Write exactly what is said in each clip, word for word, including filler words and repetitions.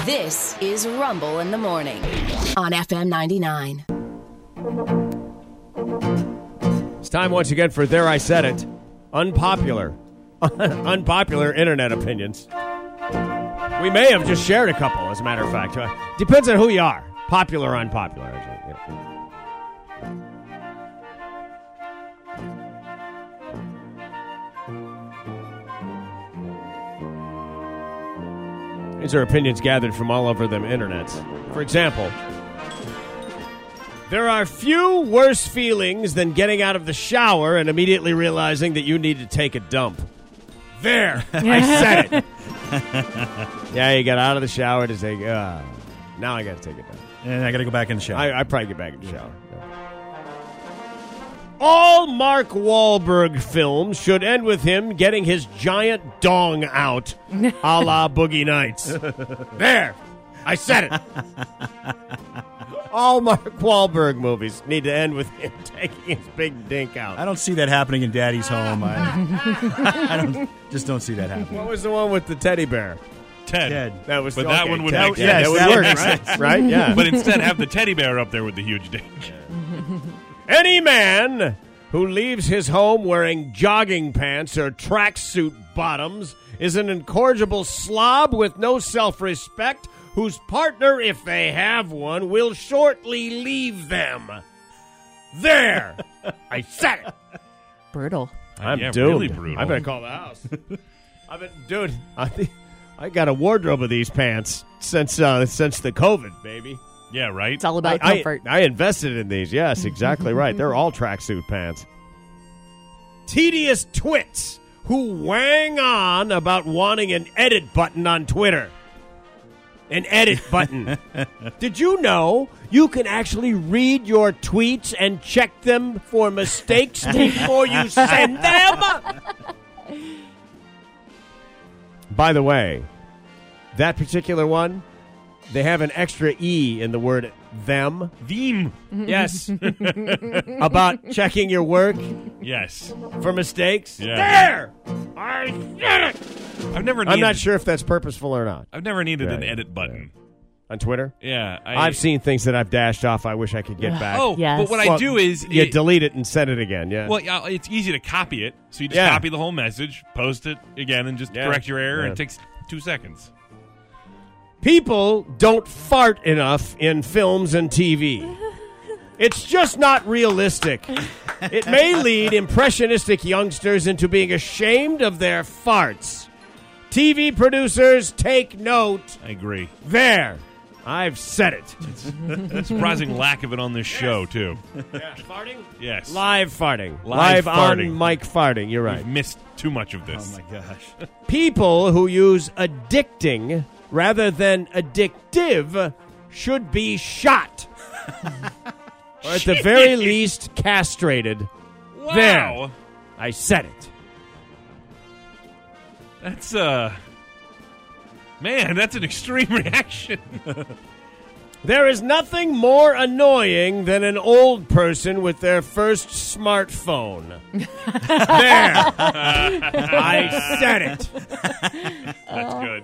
This is Rumble in the Morning on F M ninety-nine. It's time once again for There I Said It. Unpopular. Unpopular internet opinions. We may have just shared a couple, as a matter of fact. Uh, depends on who you are. Popular or unpopular. You know. These are opinions gathered from all over the internets. For example, there are few worse feelings than getting out of the shower and immediately realizing that you need to take a dump. There, I said it. Yeah, you got out of the shower to say, uh, now I got to take a dump. And I got to go back in the shower. I, I probably get back in the shower. Yeah. All Mark Wahlberg films should end with him getting his giant dong out, a la Boogie Nights. There, I said it. All Mark Wahlberg movies need to end with him taking his big dink out. I don't see that happening in Daddy's home. I, I don't, just don't see that happening. What was the one with the teddy bear? Ted. Ted. That was But okay, that one would Ted, make yeah, sense. that would That work, would make right? sense. Right? Yeah. But instead, have the teddy bear up there with the huge dick. Any man who leaves his home wearing jogging pants or tracksuit bottoms is an incorrigible slob with no self-respect, whose partner, if they have one, will shortly leave them. There! I said it! Brutal. I'm yeah, doomed. really brutal. I better call the house. I've been, dude, I think I got a wardrobe of these pants since uh, since the COVID, baby. Yeah, right? It's all about I, comfort. I, I invested in these. Yes, exactly right. They're all tracksuit pants. Tedious twits who wang on about wanting an edit button on Twitter. An edit button. Did you know you can actually read your tweets and check them for mistakes before you send them? By the way, that particular one, they have an extra E in the word them. Them. Yes. About checking your work Yes. for mistakes. Yeah. There! I said it! I've never needed, I'm not sure if that's purposeful or not. I've never needed Yeah, an yeah, edit button. On Twitter? Yeah. I, I've seen things that I've dashed off I wish I could get back. Oh, Yes. but what I Well, do is... You it- delete it and send it again, yeah. Well, yeah, it's easy to copy it. So you just Yeah. copy the whole message, post it again, and just Yeah. correct your error, and Yeah. it takes two seconds. People don't fart enough in films and T V. It's just not realistic. It may lead impressionistic youngsters into being ashamed of their farts. T V producers, take note. I agree. There. I've said it. Surprising lack of it on this show, too. Yeah, farting? Yes. Live farting. Live farting. on mic farting. You're right. We've missed too much of Oh, this. my gosh. People who use addicting rather than addictive should be shot. Or at the very least, castrated. Wow. There. I said it. That's, uh... Man, that's an extreme reaction. There is nothing more annoying than an old person with their first smartphone. There. I said it. That's good.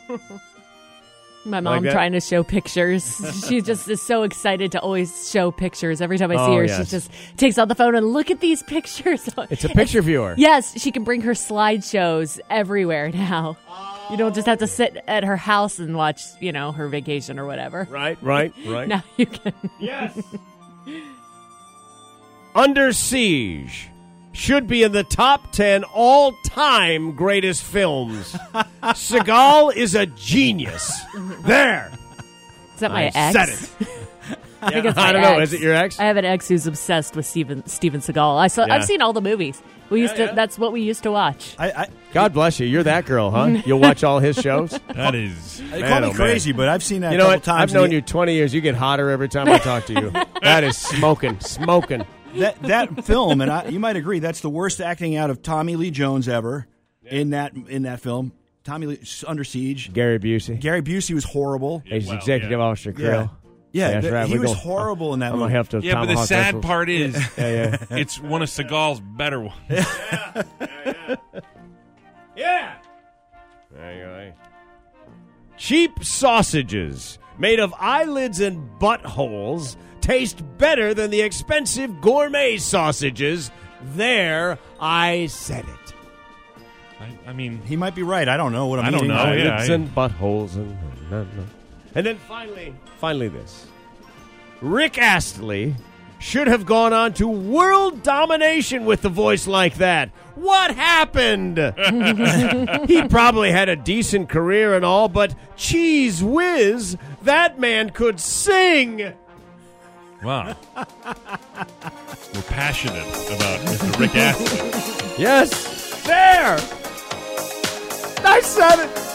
My mom that? trying to show pictures. She just is so excited to always show pictures. Every time I see Oh, her, yes. she just takes out the phone and look at these pictures. It's a picture viewer. Yes, she can bring her slideshows everywhere now. You don't just have to sit at her house and watch, you know, her vacation or whatever. Right, right, right. Now you can. Yes. Under Siege should be in the top ten all-time greatest films. Seagal is a genius. There. Is that my I ex? said it. I think it's I my don't know. ex. Is it your ex? I have an ex who's obsessed with Steven Steven Seagal. I saw. Yeah. I've seen all the movies. We used Yeah, to. yeah. That's what we used to watch. I, I, God bless you. You're that girl, huh? You'll watch all his shows? That is... they Man, call me oh, man. crazy, but I've seen that You a know couple what? times. I've known and you twenty years. You get hotter every time I talk to you. That is smoking, smoking. That that film, and I, you might agree, that's the worst acting out of Tommy Lee Jones ever in that in that film. Tommy Lee, Under Siege. Gary Busey. Gary Busey was horrible. He's Well, executive yeah. officer, Yeah. Krill. Yeah, that's th- right. he We was go- horrible in that I'm going movie. to have to Yeah, but the tomahawk sad rifles. part is Yeah, yeah. it's one of Seagal's better ones. Yeah. There you go. cheap sausages made of eyelids and buttholes taste better than the expensive gourmet sausages. There, I said it. I, I mean, He might be right. I don't know what I'm I don't eating. know. Eyelids yeah, I- and buttholes and no, no. And then finally, finally this. Rick Astley should have gone on to world domination with the voice like that. What happened? He probably had a decent career and all, but cheese whiz, that man could sing. wow. We're passionate about Mister Rick Astley. Yes, there. I said it.